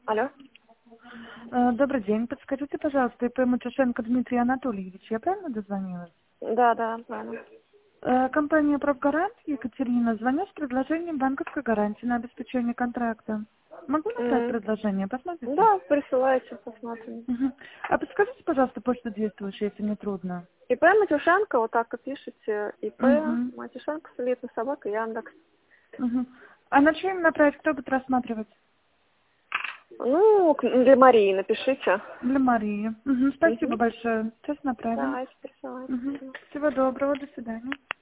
Алло. Добрый день. Подскажите, пожалуйста, ИП Матюшенко Дмитрий Анатольевич. Я правильно дозвонилась? Да, да, правильно. Компания «Профгарант» Екатерина. Звоню с предложением банковской гарантии на обеспечение контракта. Могу назвать М, предложение? Посмотрите. Да, присылайте, посмотрим. Мгм. А подскажите, пожалуйста, почту действующую, если не трудно. ИП Матюшенко, вот так и пишите. ИП Угу. Матюшенко, солидный собака, Яндекс. Угу. А на что им направить? Кто будет рассматривать? Ну, для Марии напишите. Для Марии. Угу. Спасибо Угу. большое. Сейчас направим. Давайте, присылайте. Угу. Всего доброго. До свидания.